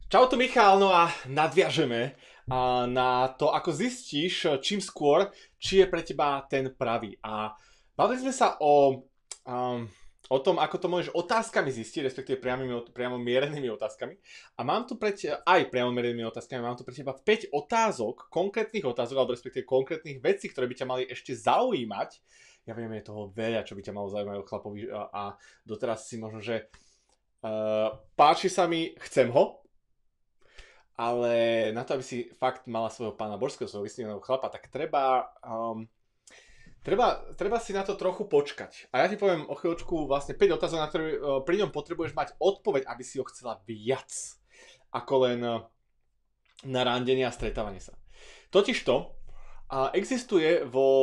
Čau, tu Michal, no a nadviažeme na to, ako zistíš čím skôr, či je pre teba ten pravý. A bavili sme sa um, o tom, ako to môžeš otázkami zistiť, respektíve priamo mierenými otázkami. A mám tu aj priamo mierenými otázkami, mám tu pre teba 5 otázok, konkrétnych otázok, alebo respektíve konkrétnych vecí, ktoré by ťa mali ešte zaujímať. Ja viem, je toho veľa, čo by ťa malo zaujímať o chlapovi a doteraz si možno, že páči sa mi, chcem ho, ale na to, aby si fakt mala svojho pána božského, svojho vysnívaného chlapa, tak treba si na to trochu počkať. A ja ti poviem o chvíľočku vlastne 5 otázok, na ktoré pri ňom potrebuješ mať odpoveď, aby si ho chcela viac ako len na randenie a stretávanie sa. Totižto existuje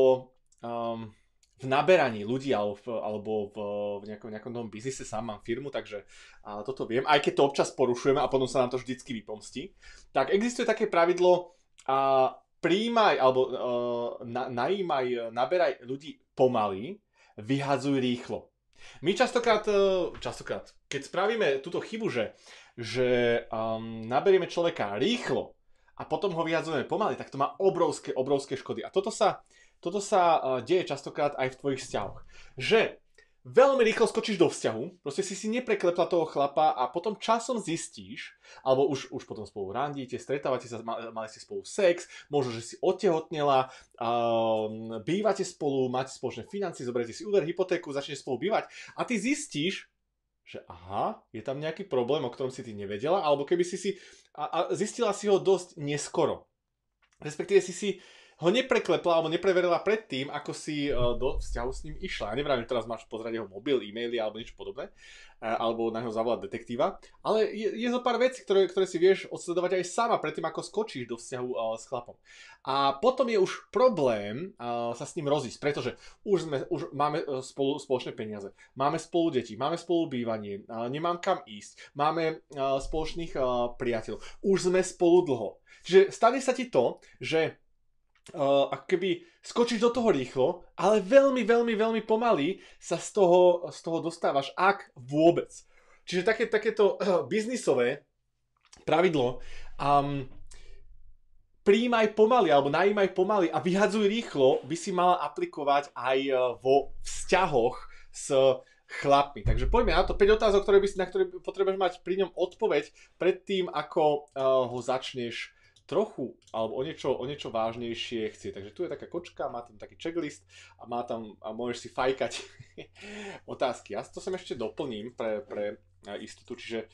v naberaní ľudí alebo v nejakom novom biznise, sám mám firmu, takže toto viem, aj keď to občas porušujeme a potom sa nám to vždycky vypomstí, tak existuje také pravidlo prijímaj alebo najímaj, naberaj ľudí pomaly, vyhadzuj rýchlo. My častokrát, keď spravíme túto chybu, že naberieme človeka rýchlo a potom ho vyhadzujeme pomaly, tak to má obrovské škody. A toto sa deje častokrát aj v tvojich vzťahoch. Že veľmi rýchlo skočíš do vzťahu, proste si nepreklepla toho chlapa a potom časom zistíš, alebo už potom spolu randíte, stretávate sa, mali ste spolu sex, možno, že si otehotnela, bývate spolu, máte spoločné financie, zoberiete si úver, hypotéku, začnete spolu bývať a ty zistíš, že aha, je tam nejaký problém, o ktorom si ty nevedela, alebo keby zistila si ho dosť neskoro. Respektíve si ho nepreklepla alebo nepreverila predtým, ako si do vzťahu s ním išla. Ja neviem, že teraz máš pozrieť jeho mobil, e-maily alebo niečo podobné, alebo na neho zavolať detektíva, ale je zo pár vecí, ktoré si vieš odsledovať aj sama predtým, ako skočíš do vzťahu s chlapom. A potom je už problém sa s ním rozísť, pretože už máme spolu spoločné peniaze, máme spolu deti, máme spolu bývanie, nemám kam ísť, máme spoločných priateľov, už sme spolu dlho. Čiže stane sa ti to, že ako keby skočíš do toho rýchlo, ale veľmi pomaly sa z toho dostávaš, ak vôbec. Čiže takéto biznisové pravidlo prijímaj pomaly alebo najímaj pomaly a vyhadzuj rýchlo by si mala aplikovať aj vo vzťahoch s chlapmi. Takže poďme na to 5 otázok, na ktoré potrebuješ mať pri ňom odpoveď predtým, ako ho začneš trochu, alebo o niečo vážnejšie chcieť. Takže tu je taká kočka, má tam taký checklist a môžeš si fajkať otázky. Ja to sem ešte doplním pre istotu, čiže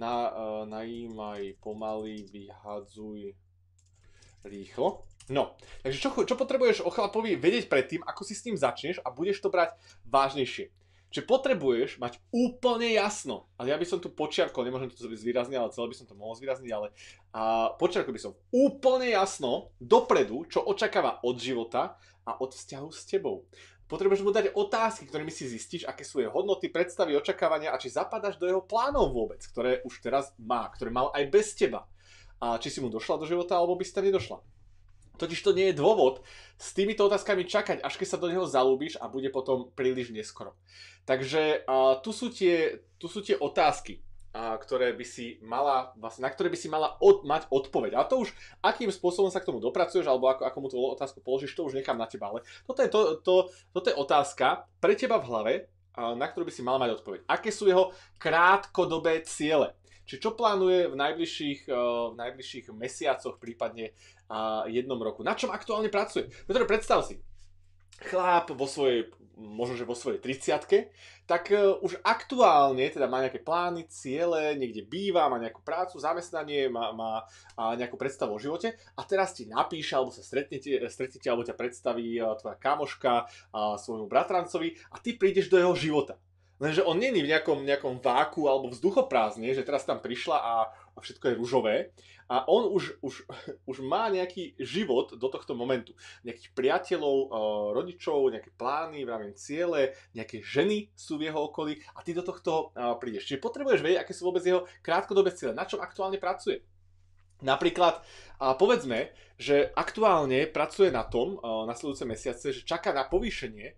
najímaj pomaly, vyhadzuj rýchlo. No, takže čo potrebuješ o chlapovi vedieť predtým, ako si s ním začneš a budeš to brať vážnejšie. Čiže potrebuješ mať úplne jasno, ale ja by som tu počiarkol, nemôžem to zvýrazniť, ale celé by som to mohol zvýrazniť, ale počiarkol by som úplne jasno dopredu, čo očakáva od života a od vzťahu s tebou. Potrebuješ mu dať otázky, ktorými si zistíš, aké sú jeho hodnoty, predstavy, očakávania a či zapadáš do jeho plánov vôbec, ktoré už teraz má, ktoré mal aj bez teba. A či si mu došla do života, alebo by si tam nedošla. Totiž to nie je dôvod s týmito otázkami čakať, až keď sa do neho zalúbiš a bude potom príliš neskoro. Takže tu sú tie otázky, ktoré by si mala, vlastne, na ktoré by si mala mať odpoveď. A to už, akým spôsobom sa k tomu dopracuješ, alebo ako mu tú otázku položíš, to už nechám na teba. Ale toto je otázka pre teba v hlave, na ktorú by si mala mať odpoveď. Aké sú jeho krátkodobé ciele? Čiže čo plánuje v najbližších mesiacoch, prípadne jednom roku? Na čom aktuálne pracuje? Pretože predstav si, chlap možno že vo svojej 30-ke, tak už aktuálne teda má nejaké plány, ciele, niekde býva, má nejakú prácu, zamestnanie, má nejakú predstavu o živote a teraz ti napíše, alebo sa stretnete, alebo ťa predstaví tvoja kamoška svojmu bratrancovi a ty prídeš do jeho života. Lenže on není v nejakom váku alebo vzduchoprázdne, že teraz tam prišla a všetko je ružové. A on už má nejaký život do tohto momentu. Nejakých priateľov, rodičov, nejaké plány, vravím ciele, nejaké ženy sú v jeho okolí a ty do tohto prídeš. Čiže potrebuješ vedieť, aké sú vôbec jeho krátkodobé ciele, na čom aktuálne pracuje. Napríklad, povedzme, že aktuálne pracuje na tom nasledujúce mesiace, že čaká na povýšenie,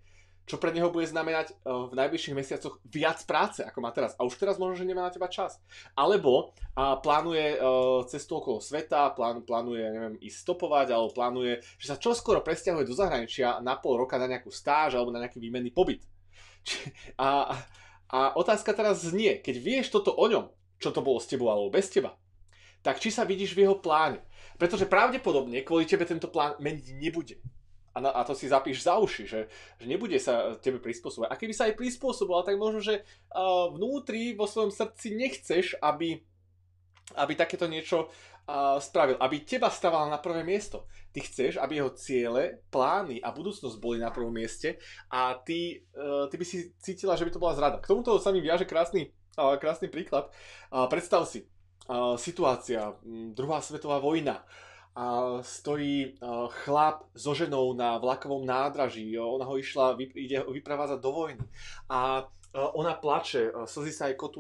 čo pre neho bude znamenať v najbližších mesiacoch viac práce, ako má teraz. A už teraz možno, že nemá na teba čas. Alebo plánuje cestu okolo sveta, plánuje, neviem, ísť stopovať, alebo plánuje, že sa čoskoro presťahuje do zahraničia na pol roka na nejakú stáž alebo na nejaký výmenný pobyt. A otázka teraz znie, keď vieš toto o ňom, čo to bolo s tebou alebo bez teba, tak či sa vidíš v jeho pláne. Pretože pravdepodobne kvôli tebe tento plán meniť nebude. A to si zapíš za uši, že nebude sa tebe prispôsobovať. A keby sa aj prispôsoboval, tak možno, že vnútri vo svojom srdci nechceš, aby takéto niečo spravil. Aby teba stával na prvé miesto. Ty chceš, aby jeho ciele, plány a budúcnosť boli na prvom mieste a ty by si cítila, že by to bola zrada. K tomuto sa mi viaže krásny príklad. Predstav si, situácia, druhá svetová vojna, stojí chlap so ženou na vlakovom nádraží, ona ho ide vyprevázať do vojny a ona plače, slzy sa jej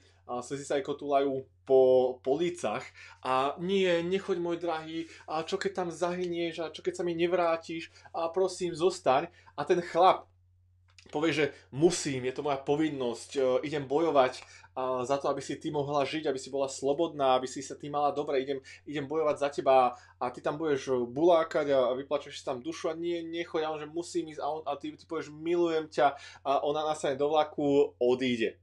kotúľajú po lícach a nechoď môj drahý, a čo keď tam zahynieš, a čo keď sa mi nevrátiš, a prosím zostaň. A ten chlap povie, že musím, je to moja povinnosť, idem bojovať za to, aby si ty mohla žiť, aby si bola slobodná, aby si sa ty mala dobre, idem bojovať za teba a ty tam budeš bulákať a vyplačeš si tam dušu a nechoď, a on, že musím ísť a ty povieš, milujem ťa a ona nasadne do vlaku, odíde.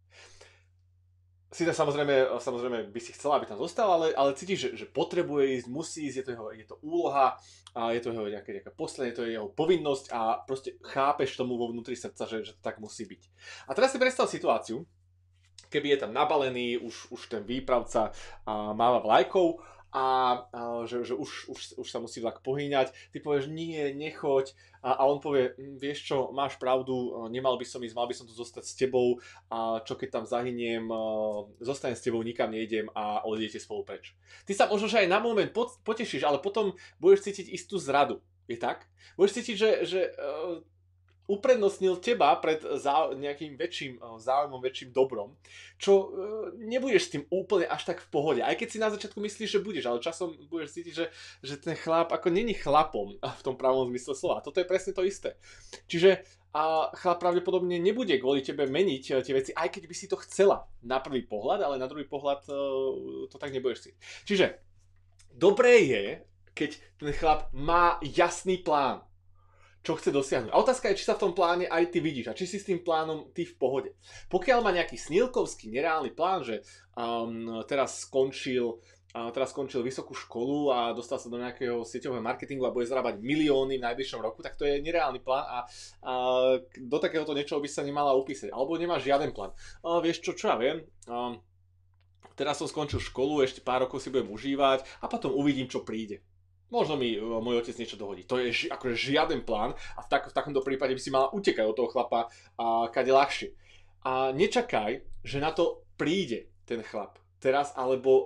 Si to samozrejme by si chcela, aby tam zostala, ale cítiš, že potrebuje ísť, musí ísť, je to úloha, je to jeho nejaká poslanie, je to jeho povinnosť a proste chápeš tomu vo vnútri srdca, že to tak musí byť. A teraz si predstav situáciu, keby je tam nabalený, už ten výpravca máva vlajkou a že už sa musí vlak pohýňať, ty povieš nie, nechoď a on povie, vieš čo, máš pravdu, nemal by som ísť, mal by som tu zostať s tebou a čo keď tam zahyniem, zostanem s tebou, nikam nejdem a odídete spolu preč. Ty sa možno, že aj na moment potešíš, ale potom budeš cítiť istú zradu, je tak? Budeš cítiť, že uprednostnil teba pred nejakým väčším záujmom, väčším dobrom, čo nebudeš s tým úplne až tak v pohode. Aj keď si na začiatku myslíš, že budeš, ale časom budeš cítiť, že ten chlap ako není chlapom v tom pravom zmysle slova. Toto je presne to isté. Čiže chlap pravdepodobne nebude kvôli tebe meniť tie veci, aj keď by si to chcela na prvý pohľad, ale na druhý pohľad to tak nebudeš cítiť. Čiže dobré je, keď ten chlap má jasný plán, čo chce dosiahnuť. A otázka je, či sa v tom pláne aj ty vidíš a či si s tým plánom ty v pohode. Pokiaľ má nejaký snilkovský, nereálny plán, že teraz skončil vysokú školu a dostal sa do nejakého sieťového marketingu a bude zarábať milióny v najbližšom roku, tak to je nereálny plán a do takéhoto niečoho by sa nemala upísať. Alebo nemá žiaden plán. Vieš čo ja viem? Teraz som skončil školu, ešte pár rokov si budem užívať a potom uvidím, čo príde. Možno mi môj otec niečo dohodí. To je akože žiaden plán a v takomto prípade by si mala utekať od toho chlapa kade ľahšie. A nečakaj, že na to príde ten chlap. Teraz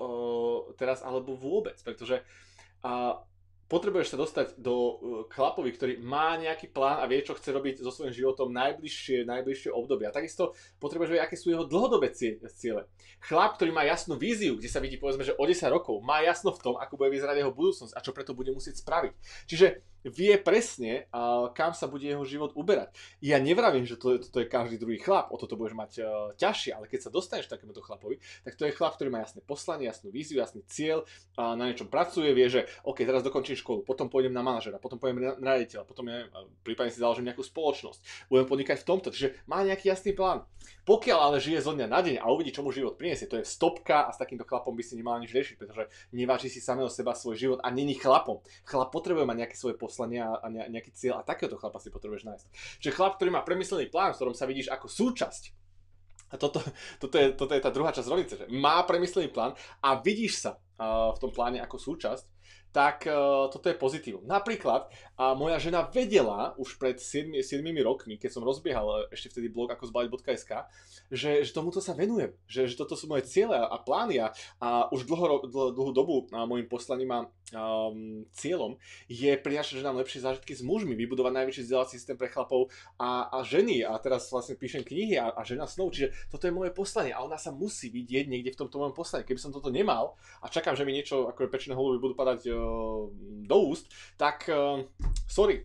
alebo vôbec. Pretože potrebuješ sa dostať do chlapovi, ktorý má nejaký plán a vie, čo chce robiť so svojím životom najbližšie obdobie. A takisto potrebuješ vedieť, aké sú jeho dlhodobé ciele. Chlap, ktorý má jasnú víziu, kde sa vidí povedzme, že o 10 rokov, má jasno v tom, ako bude vyzerať jeho budúcnosť a čo preto bude musieť spraviť. Čiže vie presne, kam sa bude jeho život uberať. Ja nevravím, že toto je každý druhý chlap, o toto budeš mať ťažšie, ale keď sa dostaneš k takémuto chlapovi, tak to je chlap, ktorý má jasné poslanie, jasnú víziu, jasný cieľ, na niečom pracuje, vie, že OK, teraz dokončím školu, potom pôjdem na manažera, potom pôjdem na riaditeľa, potom prípadne si založím nejakú spoločnosť, budem podnikať v tomto, čiže má nejaký jasný plán. Pokiaľ ale žije zo dňa na deň a uvidí, čo mu život priniesie, to je stopka a s takýmto chlapom by si nemal nič riešiť, pretože neváži si samého seba svoj život a není chlapom. Chlap potrebuje mať nejaké svoje poslanie a nejaký cieľ a takéhoto chlapa si potrebuješ nájsť. Čiže chlap, ktorý má premyslený plán, v ktorom sa vidíš ako súčasť, a toto je tá druhá časť rovnice, že má premyslený plán a vidíš sa v tom pláne ako súčasť, tak toto je pozitívum. Napríklad moja žena vedela už pred 7 rokmi, keď som rozbiehal ešte vtedy blog ako zbaliť.sk, že tomuto sa venujem, že toto sú moje ciele a plány a už dlhú dobu môjim poslaním a cieľom je prinášať ženám lepšie zážitky s mužmi, vybudovať najväčší vzdelávací systém pre chlapov a ženy a teraz vlastne píšem knihy a žena snov, čiže toto je moje poslanie a ona sa musí vidieť niekde v tomto mojom poslaní. Keby som toto nemal a čakám, že mi niečo ako pečené holuby budú padať do úst, tak sorry,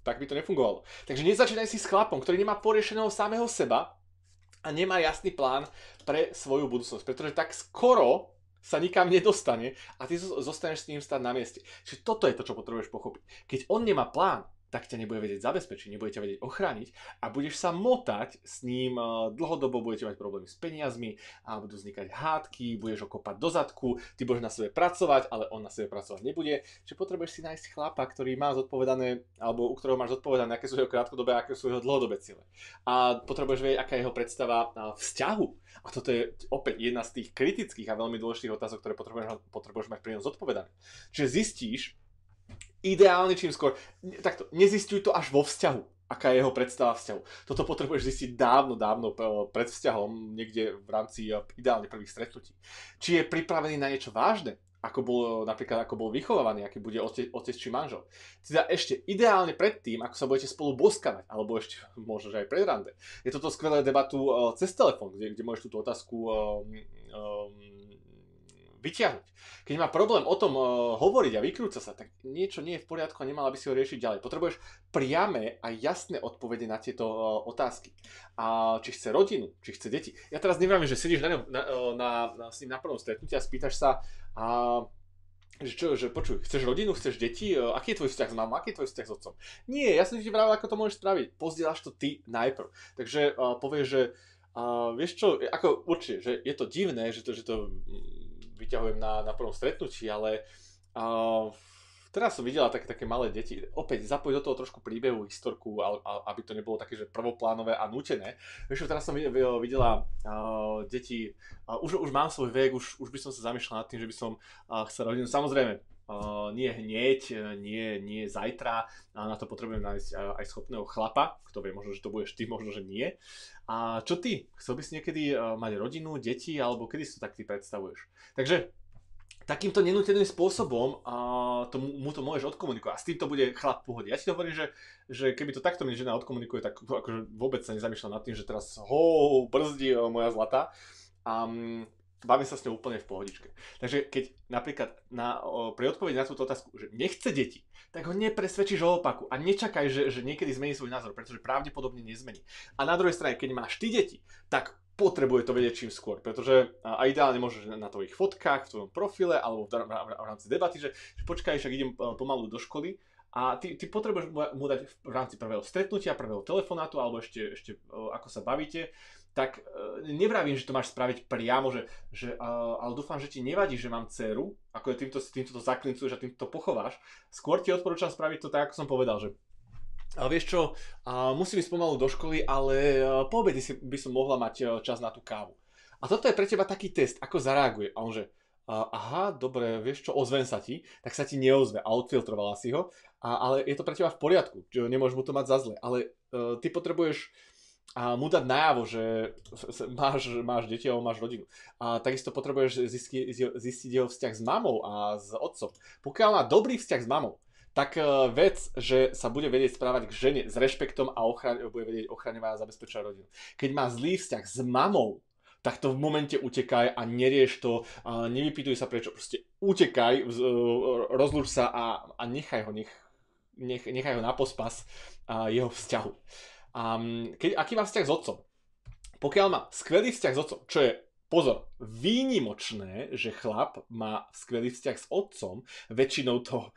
tak by to nefungovalo. Takže nezačínaj si s chlapom, ktorý nemá poriešeného samého seba a nemá jasný plán pre svoju budúcnosť, pretože tak skoro sa nikam nedostane a ty zostaneš s ním stáť na mieste. Čiže toto je to, čo potrebuješ pochopiť. Keď on nemá plán, tak ťa nebude vedieť zabezpečiť, nebude ťa vedieť ochrániť a budeš sa motať s ním dlhodobo, budete mať problémy s peniazmi a budú vznikať hádky, budeš ho kopať do zadku, ty budeš na sebe pracovať, ale on na sebe pracovať nebude. Čiže potrebuješ si nájsť chlapa, ktorý má zodpovedané, alebo u ktorého máš zodpovedané, aké sú jeho krátkodobé a aké sú jeho dlhodobé ciele. A potrebuješ vedieť, aká je jeho predstava vzťahu. A toto je opäť jedna z tých kritických a veľmi dôležitých otázok, ktoré potrebuješ mať pri ňom zodpovedané. Čiže zistíš, ideálne čím skôr, takto, nezistuj to až vo vzťahu, aká je jeho predstava vzťahu. Toto potrebuješ zistiť dávno pred vzťahom, niekde v rámci ideálne prvých stretnutí. Či je pripravený na niečo vážne, ako bol vychovávaný, aký bude otec či manžel. Teda ešte ideálne pred tým, ako sa budete spolu boskavať, alebo ešte možno, že aj pred rande. Je toto skvelé debatu cez telefón, kde môžeš túto otázku vyťahnuť. Keď má problém o tom hovoriť a vykrúca sa, tak niečo nie je v poriadku a nemala by si ho riešiť ďalej. Potrebuješ priame a jasné odpovede na tieto otázky. A či chce rodinu, či chce deti. Ja teraz neviem, že sedíš s ním na prvom stretnutí a spýtaš sa, že počuj, chceš rodinu, chceš deti, aký je tvoj vzťah s mamou, aký je tvoj vzťah s otcom. Nie, ja som ti vravel, ako to môžeš spraviť. Pozdieľaš to ty najprv. Takže povieš, že vieš čo, ako určite, že je to divné, že to vyťahujem na prvom stretnutí, ale teraz som videla také malé deti. Opäť zapojiť do toho trošku príbehu, historku, aby to nebolo také, že prvoplánové a nútené. Vieš, teraz som videla deti, už mám svoj vek, už by som sa zamýšľal nad tým, že by som chcel rodinu. Samozrejme, nie hneď, nie zajtra, na to potrebujem nájsť aj schopného chlapa, kto vie, možno, že to budeš ty, možno, že nie. A čo ty? Chcel by si niekedy mať rodinu, deti, alebo kedy si to tak ty predstavuješ? Takže takýmto nenúteným spôsobom mu to môžeš odkomunikovať a s týmto bude chlap v pohode. Ja ti to hovorím, že keby to takto mi žena odkomunikuje, tak akože vôbec sa nezamýšľam nad tým, že teraz brzdí moja zlata. Bavím sa s ňou úplne v pohodičke. Takže keď napríklad pri odpovedi na túto otázku, že nechce deti, tak ho nepresvedčíš o opaku a nečakaj, že niekedy zmení svoj názor, pretože pravdepodobne nezmení. A na druhej strane, keď máš ty deti, tak potrebuje to vedieť čím skôr, pretože a ideálne môžeš na tvojich fotkách, v tvojom profile alebo v rámci debaty, že počkaj, však idem pomalu do školy a ty potrebuješ mu dať v rámci prvého stretnutia, prvého telefonátu alebo ešte ako sa bavíte, tak nevravím, že to máš spraviť priamo, ale dúfam, že ti nevadí, že mám dceru, ako je týmto to zaklincuješ a týmto to pochováš. Skôr ti odporúčam spraviť to tak, ako som povedal, že vieš čo, musím ísť pomalu do školy, ale po obede by som mohla mať čas na tú kávu. A toto je pre teba taký test, ako zareaguje. A on že, aha, dobre, vieš čo, ozvem sa ti, tak sa ti neozve a odfiltrovala si ho, ale je to pre teba v poriadku, že nemôžeš mu to mať za zle, ale ty potrebuješ mu dať najavo, že máš deti alebo máš rodinu. A takisto potrebuješ zistiť jeho vzťah s mamou a s otcom. Pokiaľ má dobrý vzťah s mamou, tak vec, že sa bude vedieť správať k žene s rešpektom a bude vedieť ochraňovať a zabezpečovať rodinu. Keď má zlý vzťah s mamou, tak to v momente utekaj a nerieš to, nevypýtuj sa prečo, proste utekaj, rozlúč sa a nechaj ho na pospas jeho vzťahu. Aký má vzťah s otcom? Pokiaľ má skvelý vzťah s otcom, čo je, pozor, výnimočné, že chlap má skvelý vzťah s otcom, väčšinou to,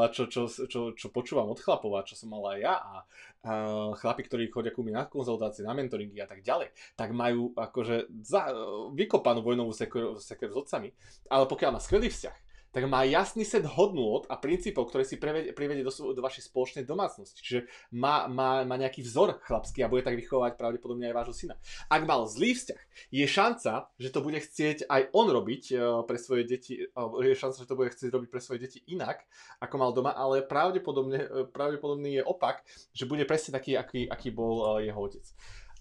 čo počúvam od chlapov a čo som mal aj ja a chlapi, ktorí chodia ku mne na konzultácie, na mentoringy a tak ďalej, tak majú akože vykopanú vojnovú sekeru s otcami, ale pokiaľ má skvelý vzťah, tak má jasný set hodnôt a princípov, ktoré si privedie do vašej spoločnej domácnosti. Čiže má nejaký vzor chlapský a bude tak vychovávať pravdepodobne aj vášho syna. Ak mal zlý vzťah, je šanca, že to bude chcieť aj on robiť pre svoje deti, je šanca, že to bude chcieť robiť pre svoje deti inak, ako mal doma, ale pravdepodobný je opak, že bude presne taký, aký bol jeho otec.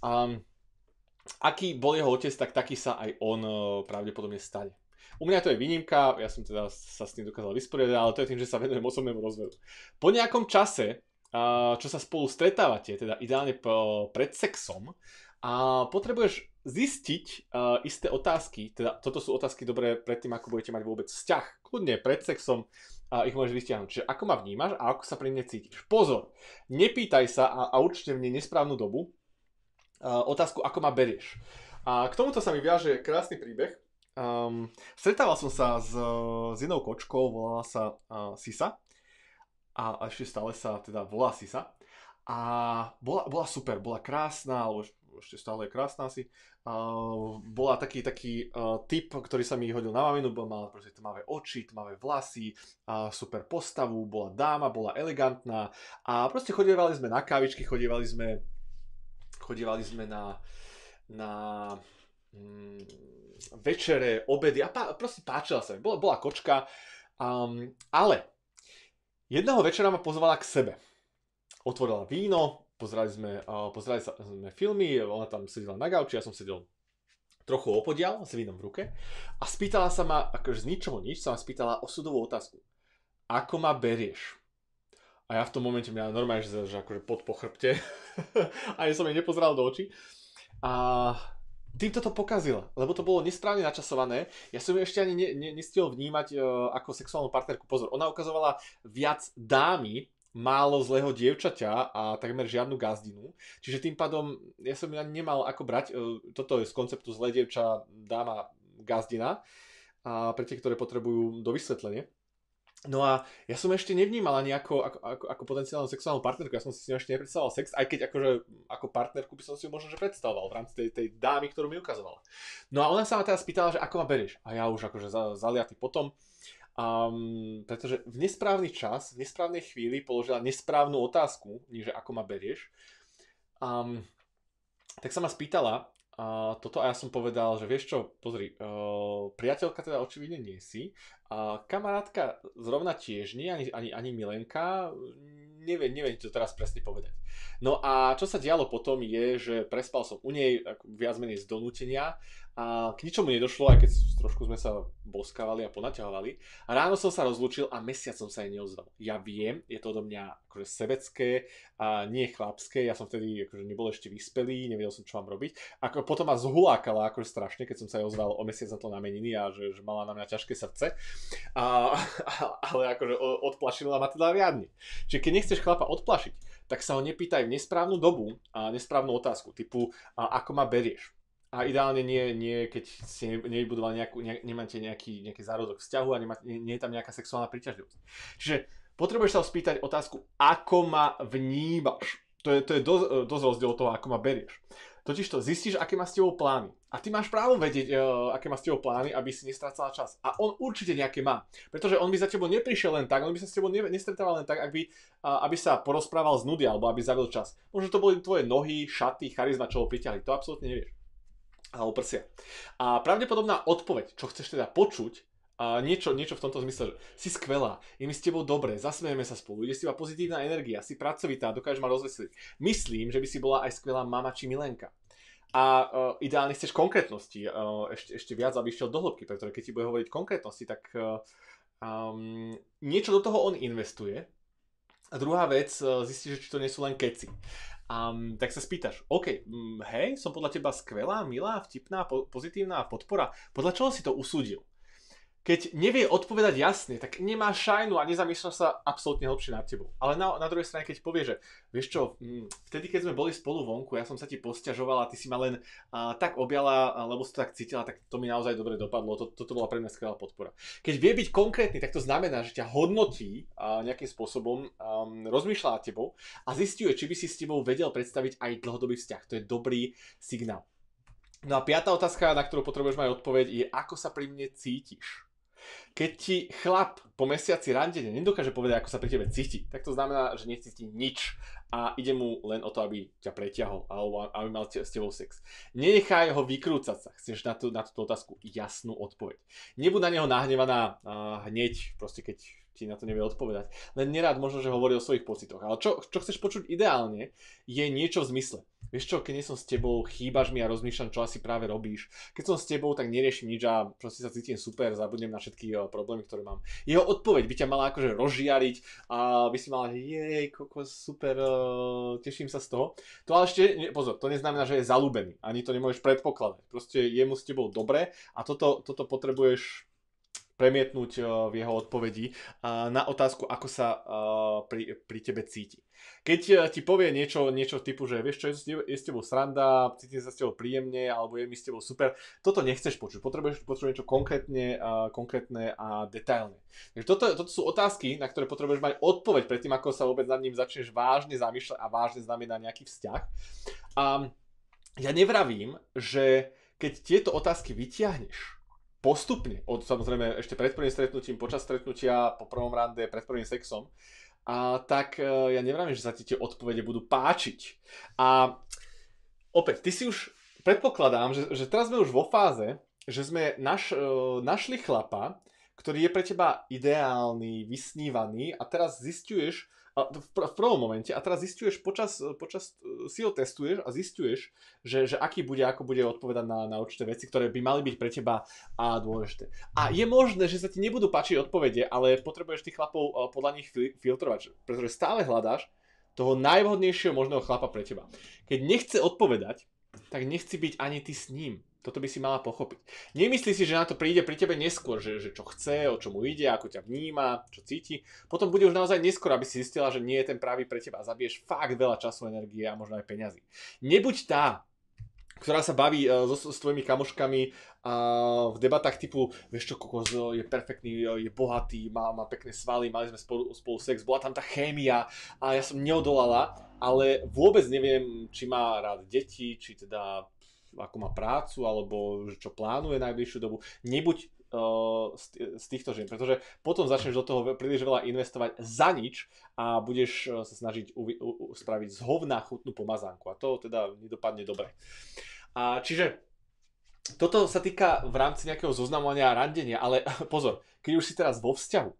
Aký bol jeho otec, tak taký sa aj on pravdepodobne stane. U mňa to je výnimka, ja som teda sa s tým dokázal vysporiadať, ale to je tým, že sa venujem osobnému rozvoju. Po nejakom čase, čo sa spolu stretávate, teda ideálne pred sexom, potrebuješ zistiť isté otázky, teda toto sú otázky dobré pred tým, ako budete mať vôbec vzťah. Kľudne pred sexom, a ich môžeš vystiahnuť. Čiže ako ma vnímaš a ako sa pri mne cítiš. Pozor, nepýtaj sa a určite mne nesprávnu dobu otázku, ako ma berieš. A k tomuto sa mi viaže krásny príbeh. Stretával som sa s jednou kočkou, volala sa Sisa. A ešte stále sa teda volá Sisa. A bola super, bola krásna, alebo ešte stále je krásna asi. Bola taký typ, ktorý sa mi hodil na maminu, mala proste tmavé oči, tmavé vlasy, super postavu, bola dáma, bola elegantná a proste chodievali sme na kávičky, chodievali sme na večere, obedy a proste páčila sa mi. Bola kočka, ale jedného večera ma pozvala k sebe. Otvorila víno, pozerali sme filmy, ona tam sedela na gauči, ja som sedel trochu opodiaľ s vínom v ruke a spýtala sa ma, akože z ničoho nič, sa ma spýtala osudovú otázku. Ako ma berieš? A ja v tom momente mňa normálne, že akože pod po chrbte, ani som jej nepozeral do očí. A týmto to pokazila, lebo to bolo nesprávne načasované. Ja som ju ešte ani nestihol vnímať ako sexuálnu partnerku. Pozor, ona ukazovala viac dámy, málo zlého dievčaťa a takmer žiadnu gazdinu. Čiže tým pádom ja som ju ani nemal ako brať. Toto je z konceptu zlé dievča, dáma, gazdina. A pre tie, ktoré potrebujú do vysvetlenia. No a ja som ešte nevnímal ani ako potenciálnu sexuálnu partnerku, ja som si s ňou ešte nepredstavoval sex, aj keď akože ako partnerku by som si ju možno že predstavoval v rámci tej dámy, ktorú mi ukazovala. No a ona sa ma teda spýtala, že ako ma berieš? A ja už akože zaliatý potom, pretože v nesprávny čas, v nesprávnej chvíli položila nesprávnu otázku, nie že ako ma berieš. Tak sa ma spýtala toto a ja som povedal, že vieš čo, pozri, priateľka teda očividne nie si, kamarátka zrovna tiež nie, ani milenka, neviem to teraz presne povedať. No a čo sa dialo potom je, že prespal som u nej viac menej z donútenia a k ničomu nedošlo, aj keď trošku sme sa boskávali a ponaťahovali. A ráno som sa rozlúčil a mesiac som sa jej neozval. Ja viem, je to odo mňa akože sebecké a nie chlapské, ja som vtedy akože nebol ešte vyspelý, nevedel som, čo mám robiť. Ako potom ma zhulákala akože strašne, keď som sa jej ozval o mesiac na to na meniny a že mala na mňa ťažké srdce. Ale akože odplašila ma teda riadne. Čiže keď nechceš chlapa odplašiť, tak sa ho nepýtaj v nesprávnu dobu a nesprávnu otázku, typu ako ma berieš. A ideálne nie keď ste nevybudovali nemáte nejaký zárodok vzťahu a nie je tam nejaká sexuálna príťažlivosť. Čiže potrebuješ sa spýtať otázku, ako ma vnímaš. To je dosť rozdiel od toho, ako ma berieš. Totižto zistíš, aké má s tebou plány. A ty máš právo vedieť, aké má s tebou plány, aby si nestrácala čas. A on určite nejaké má. Pretože on by za tebou neprišiel len tak, on by sa s tebou nestretával len tak, aby sa porozprával z nudy, alebo aby zabil čas. Možno to boli tvoje nohy, šaty, charizma, čo ho priťahli. To absolútne nevieš. Alebo prsia. A pravdepodobná odpoveď, čo chceš teda počuť, niečo v tomto zmysle, že si skvelá, je mi s tebou dobre, zasmejeme sa spolu, ide s teba pozitívna energia, si pracovitá, dokážeš ma rozveseliť. Myslím, že by si bola aj skvelá mama či milenka. A ideálne chceš konkrétnosti, ešte viac, aby išiel do hĺbky, pretože keď ti bude hovoriť konkrétnosti, tak niečo do toho on investuje. A druhá vec, zistíš, že či to nie sú len keci. Tak sa spýtaš, OK, hej, som podľa teba skvelá, milá, vtipná, pozitívna podpora. Podľa čoho si to usúdil? Keď nevie odpovedať jasne, tak nemá šajnu a nezamýšľa sa absolútne hlbšie nad tebou. Ale na druhej strane, keď povie, že vieš čo, vtedy keď sme boli spolu vonku, ja som sa ti posťažovala, ty si ma len tak objala, lebo si to tak cítila, tak to mi naozaj dobre dopadlo, toto bola pre mňa skvelá podpora. Keď vie byť konkrétny, tak to znamená, že ťa hodnotí nejakým spôsobom, rozmýšľa nad tebou a zisťuje, či by si s tebou vedel predstaviť aj dlhodobý vzťah. To je dobrý signál. No a piatá otázka, na ktorú potrebuješ mať odpoveď, je ako sa pri mne cítiš. Keď ti chlap po mesiaci randenia nedokáže povedať, ako sa pri tebe cíti, tak to znamená, že necíti nič a ide mu len o to, aby ťa preťahol alebo aby mal s tebou sex. Nenechaj ho vykrúcať sa, chceš na túto otázku jasnú odpoveď. Nebuď na neho nahnevaná hneď, proste keď ti na to nevie odpovedať. Len nerád možno, že hovorí o svojich pocitoch. Ale čo chceš počuť ideálne, je niečo v zmysle. Vieš čo, keď nie som s tebou, chýbaš mi a rozmýšľam, čo asi práve robíš. Keď som s tebou, tak neriešim nič a proste sa cítim super, zabudnem na všetky problémy, ktoré mám. Jeho odpoveď by ťa mala akože rozžiariť a by si mala, že jej, kokos, super, teším sa z toho. To ale ešte, pozor, to neznamená, že je zalúbený. Ani to nemôžeš predpokladať. Proste je mu s tebou dobre a toto potrebuješ premietnúť v jeho odpovedi na otázku, ako sa pri tebe cíti. Keď ti povie niečo typu, že vieš čo, je s tebou sranda, cítim sa s tebou príjemne, alebo je mi s tebou super, toto nechceš počuť, potrebuješ niečo konkrétne a detailné. Takže toto sú otázky, na ktoré potrebuješ mať odpoveď predtým, ako sa vôbec nad ním začneš vážne zamýšľať a vážne znamená nejaký vzťah. A ja nevravím, že keď tieto otázky vytiahneš postupne, samozrejme ešte pred prvým stretnutím, počas stretnutia, po prvom rande, pred prvým sexom, tak ja nevravím, že sa ti tie odpovede budú páčiť. A opäť, ty si už, predpokladám, že teraz sme už vo fáze, že sme našli chlapa, ktorý je pre teba ideálny, vysnívaný a teraz zisťuješ, v prvom momente, a teraz zisťuješ počas si ho testuješ a zisťuješ, že aký bude, ako bude odpovedať na určité veci, ktoré by mali byť pre teba dôležité. A je možné, že sa ti nebudú páčiť odpovede, ale potrebuješ tých chlapov podľa nich filtrovať, pretože stále hľadáš toho najvhodnejšieho možného chlapa pre teba. Keď nechce odpovedať, tak nechci byť ani ty s ním. Toto by si mala pochopiť. Nemyslí si, že na to príde pri tebe neskôr, že čo chce, o čo mu ide, ako ťa vníma, čo cíti. Potom bude už naozaj neskôr, aby si zistila, že nie je ten pravý pre teba a zabiješ fakt veľa času, energie a možno aj peňazí. Nebuď tá, ktorá sa baví s tvojimi kamoškami v debatách typu, vieš čo, kokos je perfektný, je bohatý, má pekné svaly, mali sme spolu sex, bola tam tá chémia a ja som neodolala, ale vôbec neviem, či má rád deti, či teda ako má prácu, alebo čo plánuje najbližšiu dobu. Nebuď z týchto žien, pretože potom začneš do toho príliš veľa investovať za nič a budeš sa snažiť spraviť z hovna chutnú pomazánku a to teda nedopadne dobre. Čiže toto sa týka v rámci nejakého zoznamovania a randenia, ale pozor, keď už si teraz vo vzťahu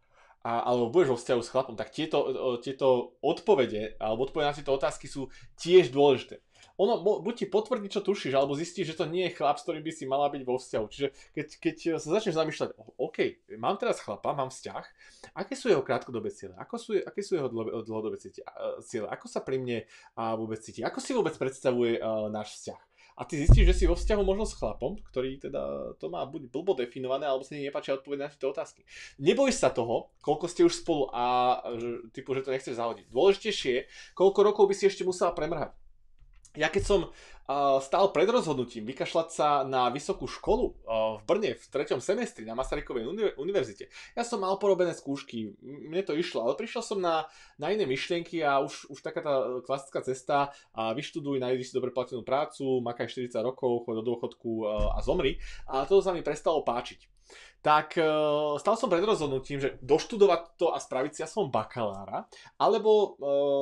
alebo budeš vo vzťahu s chlapom, tak tieto odpovede alebo odpovede na tieto otázky sú tiež dôležité. Ono buď ti potvrdí, čo tušíš, alebo zistíš, že to nie je chlap, s ktorým by si mala byť vo vzťahu. Čiže keď sa začneš zamýšľať, OK, mám teraz chlapa, mám vzťah, aké sú jeho krátkodobé ciele, aké sú jeho dlhodobé ciele, ako sa pri mne vôbec cíti, ako si vôbec predstavuje náš vzťah. A ty zistíš, že si vo vzťahu možno s chlapom, ktorý teda to má buď blbo definované, alebo sa nepáčia odpovedať na tieto otázky. Neboj sa toho, koľko ste už spolu a typu, že to nechceš zahodiť. Dôležitejšie je, koľko rokov by si ešte musela premrhať. Ja keď som stál pred rozhodnutím vykašľať sa na vysokú školu v Brne v 3. semestri na Masarykovej univerzite, ja som mal porobené skúšky, mne to išlo, ale prišiel som na iné myšlienky a už taká tá klasická cesta, vyštuduj, nájdi si dobre platenú prácu, makaj 40 rokov, choď do dôchodku a zomri, a to sa mi prestalo páčiť. Tak stal som pred rozhodnutím, že doštudovať to a spraviť si aspoň bakalára, alebo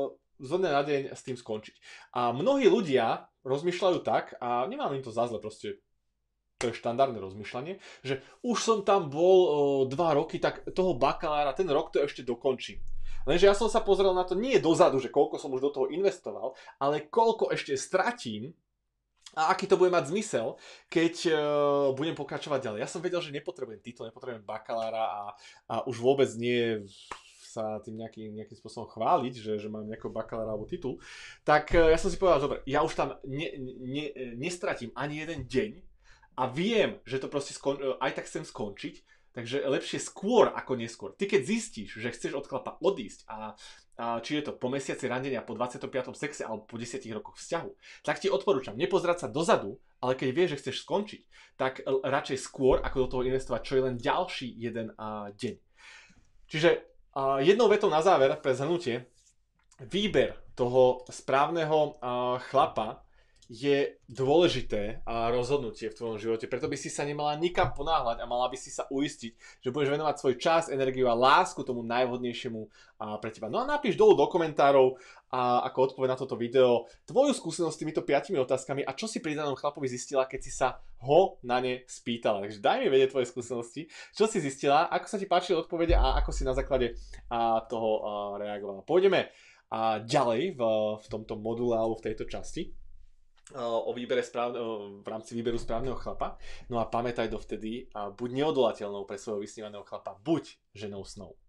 zo dňa na deň s tým skončiť. A mnohí ľudia rozmýšľajú tak, a nemám im to za zle, proste to je štandardné rozmýšľanie, že už som tam bol 2 roky, tak toho bakalára, ten rok to ešte dokončím. Lenže ja som sa pozrel na to nie dozadu, že koľko som už do toho investoval, ale koľko ešte stratím a aký to bude mať zmysel, keď budem pokračovať ďalej. Ja som vedel, že nepotrebujem titul, nepotrebujem bakalára a už vôbec nie sa tým nejakým spôsobom chváliť, že mám nejaký bakalára alebo titul, tak ja som si povedal, dobre, ja už tam nestratím ani jeden deň a viem, že to proste aj tak chcem skončiť, takže lepšie skôr ako neskôr. Ty keď zistíš, že chceš od chlapa odísť a či je to po mesiaci randenia, po 25. sexe alebo po 10 rokoch vzťahu, tak ti odporúčam nepozerať sa dozadu, ale keď vieš, že chceš skončiť, tak radšej skôr ako do toho investovať čo je len ďalší jeden deň. Čiže jednou vetou na záver pre zhrnutie, výber toho správneho chlapa je dôležité rozhodnutie v tvojom živote, preto by si sa nemala nikam ponáhľať a mala by si sa uistiť, že budeš venovať svoj čas, energiu a lásku tomu najvhodnejšiemu pre teba. No a napíš dolu do komentárov ako odpoveď na toto video tvoju skúsenosť s týmito 5 otázkami a čo si pri danom chlapovi zistila, keď si sa ho na ne spýtala. Takže daj mi vedieť tvoje skúsenosti, čo si zistila, ako sa ti páčili odpovede a ako si na základe toho reagovala. Pôjdeme ďalej v tomto module alebo v tejto časti o výbere v rámci výberu správneho chlapa. No a pamätaj dovtedy, buď neodolateľnou pre svojho vysnívaného chlapa, buď ženou snov.